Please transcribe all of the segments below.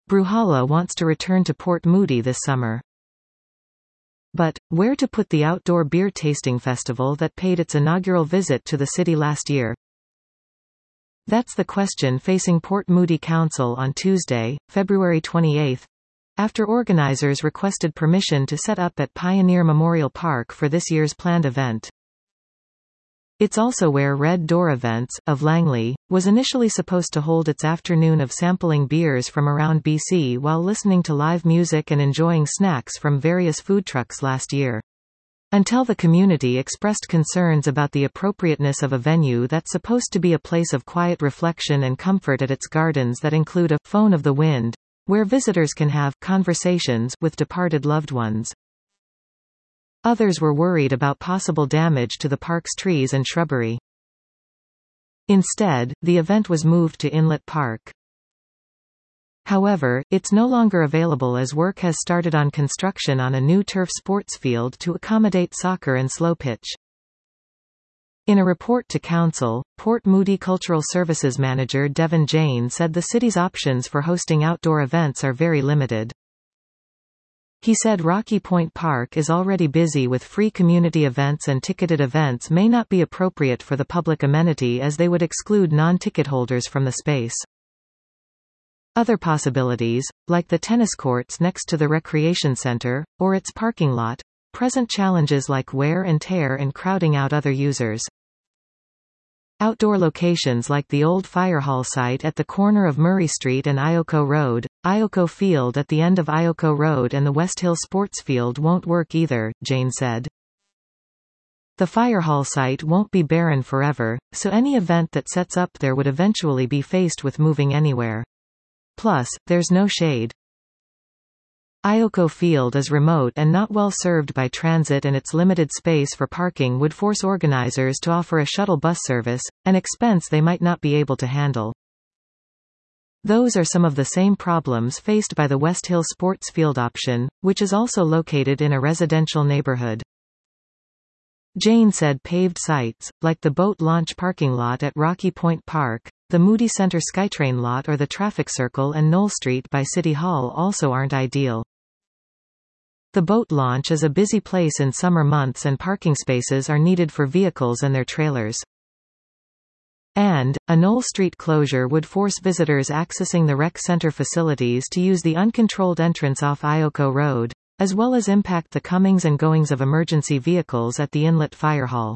Bruhala wants to return to Port Moody this summer. But, where to put the outdoor beer tasting festival that paid its inaugural visit to the city last year? That's the question facing Port Moody Council on Tuesday, February 28, after organizers requested permission to set up at Pioneer Memorial Park for this year's planned event. It's also where Red Door Events, of Langley, was initially supposed to hold its afternoon of sampling beers from around BC while listening to live music and enjoying snacks from various food trucks last year. Until the community expressed concerns about the appropriateness of a venue that's supposed to be a place of quiet reflection and comfort at its gardens that include a phone of the wind, where visitors can have conversations with departed loved ones. Others were worried about possible damage to the park's trees and shrubbery. Instead, the event was moved to Inlet Park. However, it's no longer available as work has started on construction on a new turf sports field to accommodate soccer and slow pitch. In a report to Council, Port Moody Cultural Services Manager Devin Jane said the city's options for hosting outdoor events are very limited. He said Rocky Point Park is already busy with free community events and ticketed events may not be appropriate for the public amenity as they would exclude non-ticket holders from the space. Other possibilities, like the tennis courts next to the recreation center, or its parking lot, present challenges like wear and tear and crowding out other users. Outdoor locations like the old fire hall site at the corner of Murray Street and Ioko Road, Ioko Field at the end of Ioko Road and the West Hill Sports Field won't work either, Jane said. The fire hall site won't be barren forever, so any event that sets up there would eventually be faced with moving anywhere. Plus, there's no shade. Ioko Field is remote and not well served by transit, and its limited space for parking would force organizers to offer a shuttle bus service, an expense they might not be able to handle. Those are some of the same problems faced by the West Hill Sports Field option, which is also located in a residential neighborhood. Jane said paved sites, like the boat launch parking lot at Rocky Point Park, the Moody Center SkyTrain lot or the traffic circle and Knoll Street by City Hall also aren't ideal. The boat launch is a busy place in summer months and parking spaces are needed for vehicles and their trailers. And, a Knoll Street closure would force visitors accessing the rec center facilities to use the uncontrolled entrance off Ioko Road, as well as impact the comings and goings of emergency vehicles at the Inlet Fire Hall.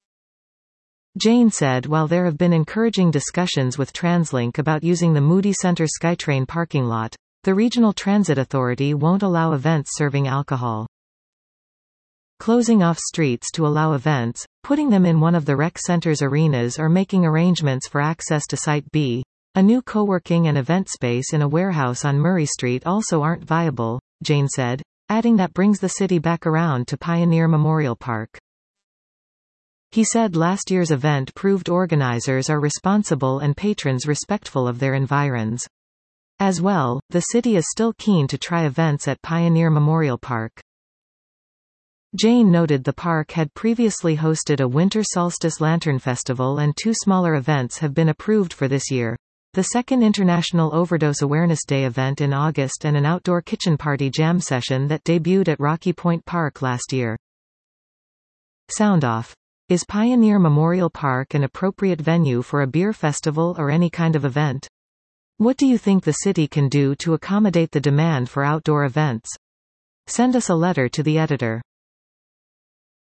Jane said while there have been encouraging discussions with TransLink about using the Moody Center SkyTrain parking lot, the Regional Transit Authority won't allow events serving alcohol. Closing off streets to allow events, putting them in one of the rec center's arenas or making arrangements for access to Site B, a new co-working and event space in a warehouse on Murray Street also aren't viable, Jane said, adding that brings the city back around to Pioneer Memorial Park. He said last year's event proved organizers are responsible and patrons respectful of their environs. As well, the city is still keen to try events at Pioneer Memorial Park. Jane noted the park had previously hosted a Winter Solstice Lantern Festival and two smaller events have been approved for this year. The second International Overdose Awareness Day event in August and an outdoor kitchen party jam session that debuted at Rocky Point Park last year. Sound off. Is Pioneer Memorial Park an appropriate venue for a beer festival or any kind of event? What do you think the city can do to accommodate the demand for outdoor events? Send us a letter to the editor.